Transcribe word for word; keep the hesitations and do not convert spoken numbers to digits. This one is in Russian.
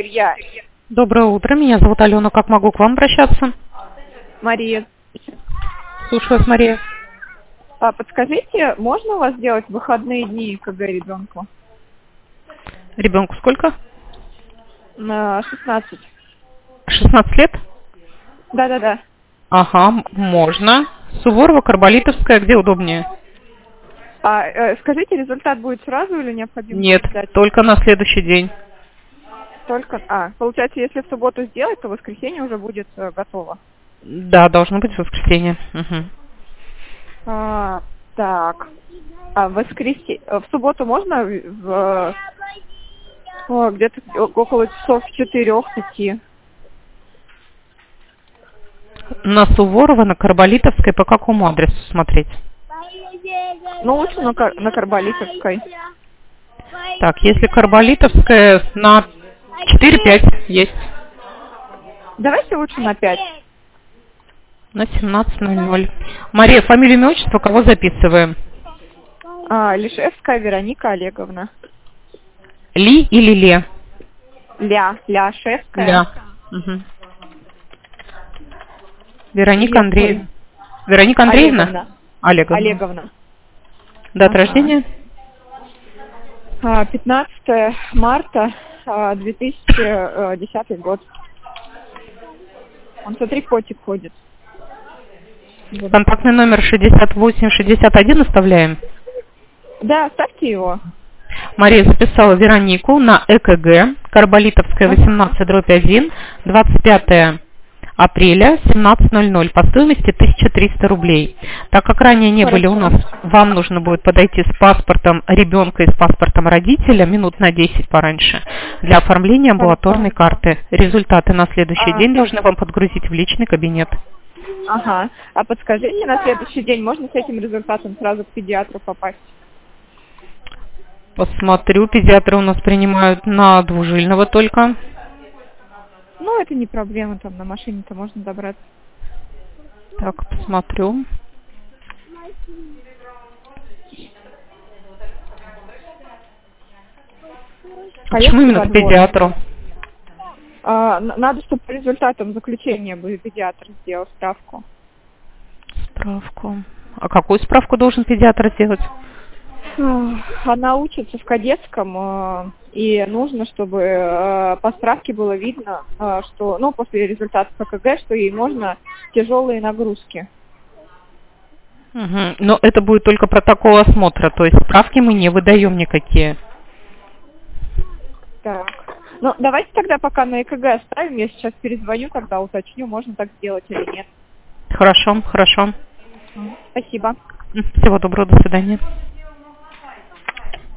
Илья. Доброе утро, меня зовут Алена. Как могу к вам обращаться? Мария. Слушаю вас, Мария. А, подскажите, можно у вас делать выходные дни КГ ребенку? Ребенку сколько? На шестнадцать. шестнадцать лет? Да-да-да. Ага, м- можно. Суворова, Карболитовская, где удобнее? А, э, скажите, результат будет сразу или необходимо Нет, ждать? только на следующий день. Только. А, получается, если в субботу сделать, то в воскресенье уже будет э, готово. Да, должно быть в воскресенье. Мгм. А, так. А в воскресенье, в субботу можно в, в- о, где-то около часов четырех-пяти? На Суворова, на Карболитовской, по какому адресу смотреть? Ну, лучше на, Кар- на Карболитовской. Так, если Карболитовская, на четыре-пять есть. Давайте лучше на пять. На семнадцать ноль ноль. Мария, фамилия, имя, отчество, кого записываем? А, Лишевская Вероника Олеговна. Ли или Ле? Ля, Ляшевская. Ля. Мгм. Вероника Ле- Андреевна. Вероника Андреевна? Олеговна. Олеговна. Олеговна. Дата Ага. рождения? А, пятнадцатое марта а, две тысячи десятый год. Он, смотри, котик ходит. Вот. Контактный номер шестьдесят восемь шестьдесят один оставляем. Да, оставьте его. Мария записала Веронику на ЭКГ, Карболитовская восемнадцать дробь один, двадцать пятое апреля, семнадцать ноль ноль, по стоимости тысяча триста рублей. Так как ранее не были у нас, вам нужно будет подойти с паспортом ребенка и с паспортом родителя минут на десять пораньше для оформления амбулаторной карты. Результаты на следующий А. день должны вам подгрузить в личный кабинет. Ага. А подскажите, на следующий день можно с этим результатом сразу к педиатру попасть? Посмотрю, педиатры у нас принимают на двужильного только. Ну, это не проблема, там на машине-то можно добраться. Так, посмотрю. Почему именно к педиатру? А, н- надо, чтобы по результатам заключения бы педиатр сделал справку. Справку. А какую справку должен педиатр сделать? Она учится в кадетском, э, и нужно, чтобы э, по справке было видно, э, что, ну, после результата КГ, что ей можно тяжелые нагрузки. Угу. Но это будет только протокол осмотра, то есть справки мы не выдаем никакие. Так. Ну, давайте тогда пока на ЭКГ оставим, я сейчас перезвоню, тогда уточню, можно так сделать или нет. Хорошо, хорошо. Спасибо. Всего доброго, до свидания.